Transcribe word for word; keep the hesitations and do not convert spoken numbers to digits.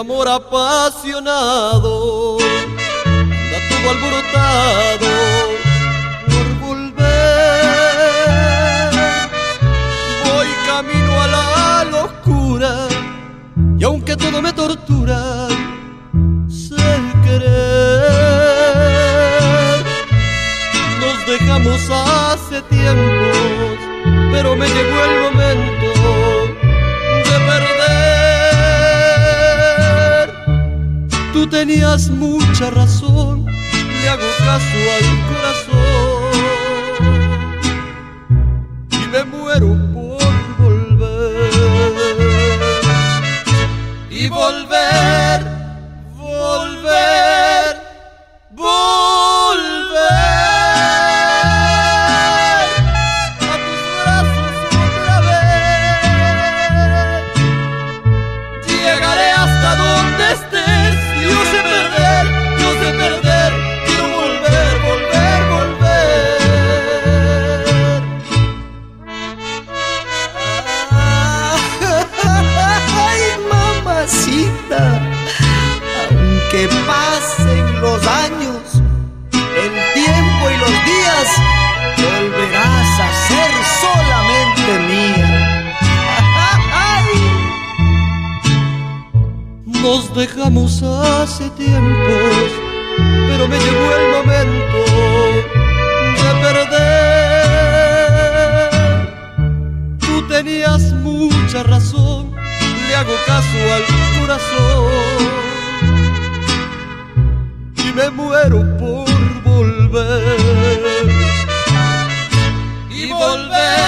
amor apasionado anda todo alborotado por volver. Voy camino a la locura y aunque todo me tortura, sé querer. Nos dejamos hace tiempos, pero me llegó el momento de perder. Tú tenías mucha razón, le hago caso al corazón y me muero por volver. Y volver, volver, volver a tus brazos otra vez. Llegaré hasta donde estés, yo sé perder, yo sé perder, quiero volver, volver, volver. Ay, mamacita, aunque pasen los años, el tiempo y los días, volverás a ser solamente mía. Nos dejamos hace tiempos, pero me llegó el momento de perder. Tú tenías mucha razón, le hago caso al corazón y me muero por volver. Y volver.